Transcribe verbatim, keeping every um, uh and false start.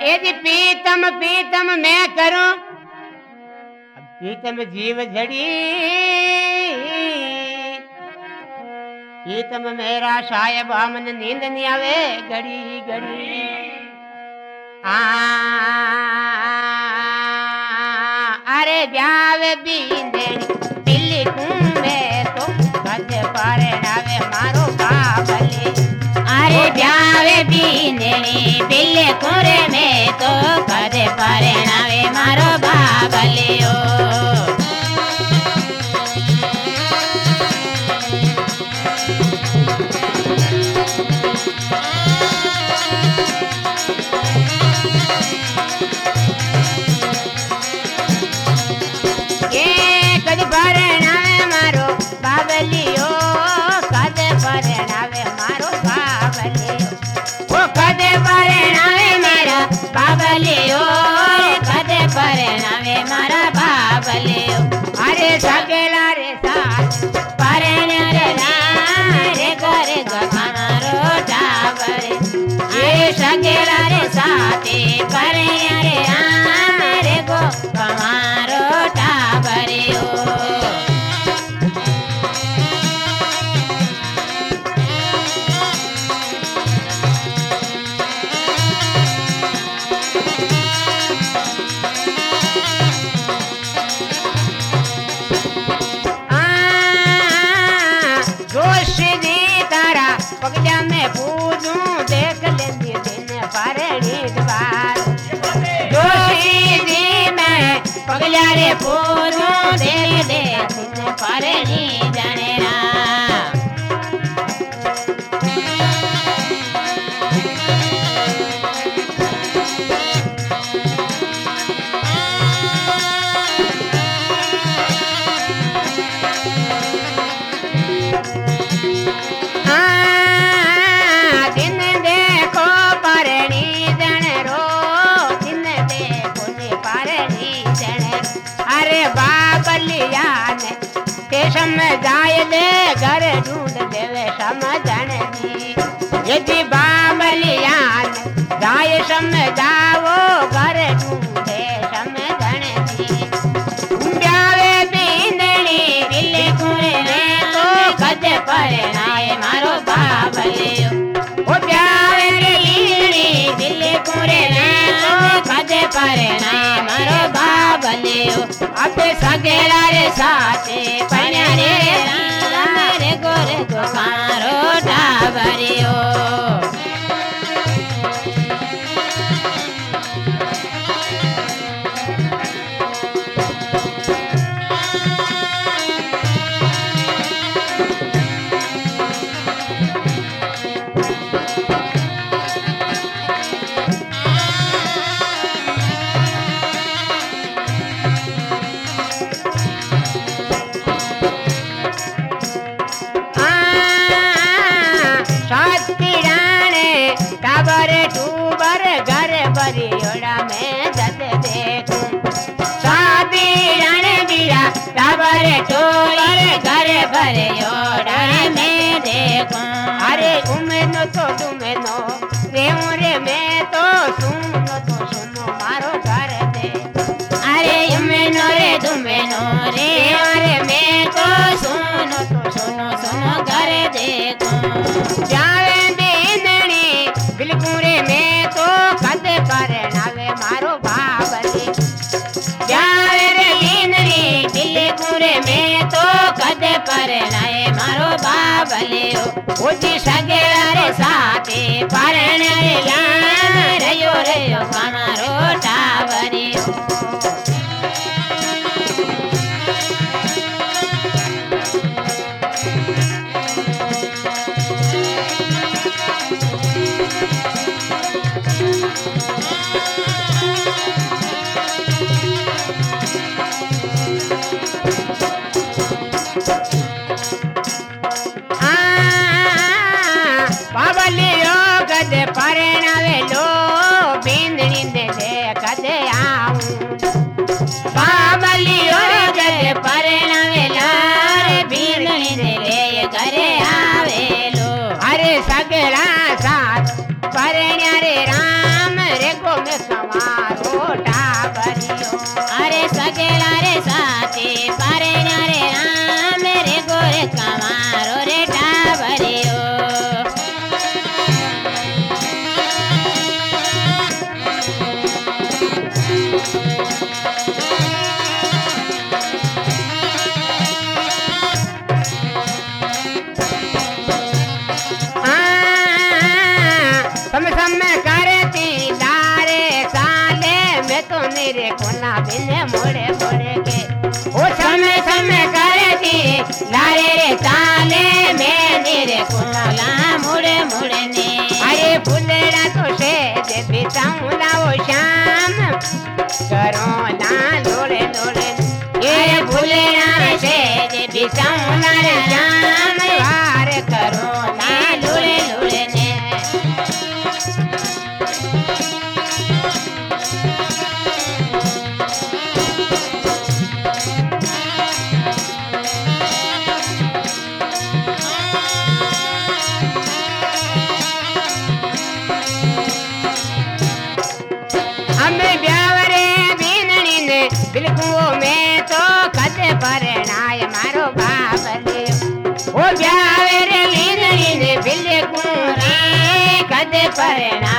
यदि पीतम पीतम मैं करूं, अब पीतम जीव झड़ी, पीतम मेरा साहेब हमन नींद नहीं आवे घड़ी घड़ी। आ अरे ब्यावे बींदेनी दिल्ली कुमे तो कद पारे नावे मारो बाबले। अरे ब्यावे बींदेनी दिल्ली कुरे में तो कद पारे नावे मारो बाबलियो। बाबलियो कदे परनावे मारा बाबलियो। अरे सगेला रे साथ परने रे रे करे गमारो डाबरे। अरे सगेला रे साथे परने रे रे गो गमारो डाबरियो। पगजा में पूजूं देख लेंदी दिन परणी द्वार। जोशी दी मैं पगजा रे पूजूं देख दे दिन परणी जनेरा। समझाए दे घर ढूंढ देवे समझन दी। यदि बाबलियान जाए समझाओ घर ढूंढे समझन दी। ब्यावे बींदनी दिल्ली कुरे में तो कद परनाए मारो बाबलियो। ओ ब्यावे बींदनी दिल्ली कुरे में तो कद परनाए मारो बाबलियो। अब सगेला रे साथे पन्या रे रे गोरे गोमारो डाबरियो। बरियोड़ा में जद देखूं शादी रण बीरा टाबर टोली घर बरियोड़ा में देखूं। अरे उमेनो तो तुमेनो रेमो रे में तो सुनो तो सुनो मारो घर दे। अरे उमेनो रे तुमेनो रे अरे में तो सुनो तो सुनो सुनो घर देखूं। जावे बेंदनी बिलकुरे में तो कद परनावे मारो बाबली। जावे रे बेंदनी बिलकुरे में तो कद परनाए मारो बाबलियो। ओजी सगेला रे साथे परने रे रयो रयो हमारो टाबरियो। बाबलियो कद परनावे लो बिंदनी दे दे कद आऊं। बाबलियो कद परनावे लो बिंदनी दे दे घरे आवे लो। अरे सगला साथ परण्या रे राम रे गो में रे कोना बिने मोड़े मोड़े के ओ समय समय करती लारे रे चाले में रे कोला मुड़े मुड़े ने अरे फुलेड़ा तो से दे बिताऊं लाओ शाम करो ना लोड़े लोड़े ये फुलेड़ा से जे बिसाऊं लारे शाम वार करो ना लुड़े लुड़े ने हमें ब्यावरे बीननी ने बिल्कुओं में तो कद परणाय मारो बाबले ओ ब्यावरे बीननी ने बिल्कुओं रे कद परणाय